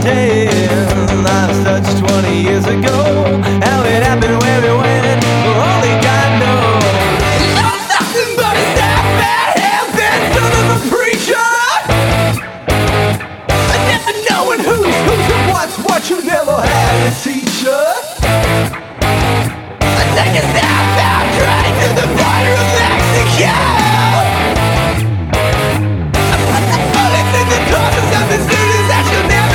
pretend that's such 20 years ago. How it happened, where it went, only God knows. You're nothing but a sad bad hell-bent son of a preacher. Never knowing who's and what's what, you never had a teacher. I take a southbound train to the border of Mexico. I put the bullets in the corners of the cities that you'll never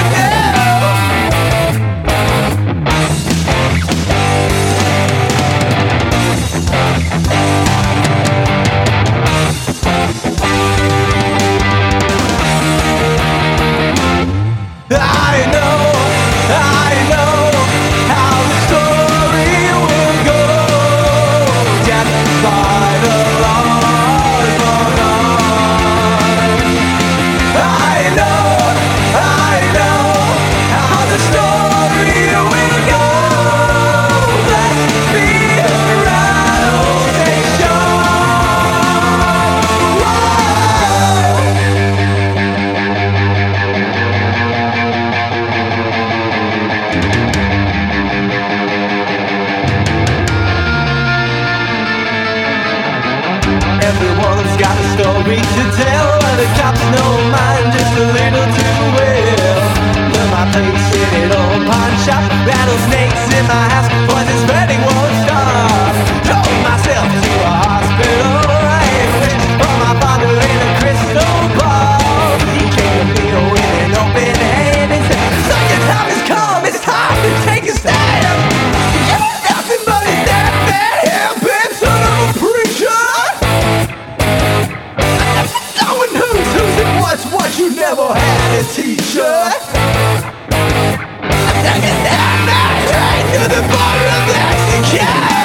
I know how the story will go. Death by the laws of God. I know how the story will go. Let's be around station. Everyone's got a story to tell, but the cops know mine just a little too well. Learn my place in an old pawn shop, rattlesnakes in my house, poison spreading won't stop. Drove myself to a hospital, I ain't rich for my father in a crystal ball. He came to me with an open hand and said, son, your time has come, it's time to take a stand. You're nothing but a dead man, hell-bent son of a preacher. Knowing who's and what's what, you never had a teacher. I took a down train to the border of Mexico.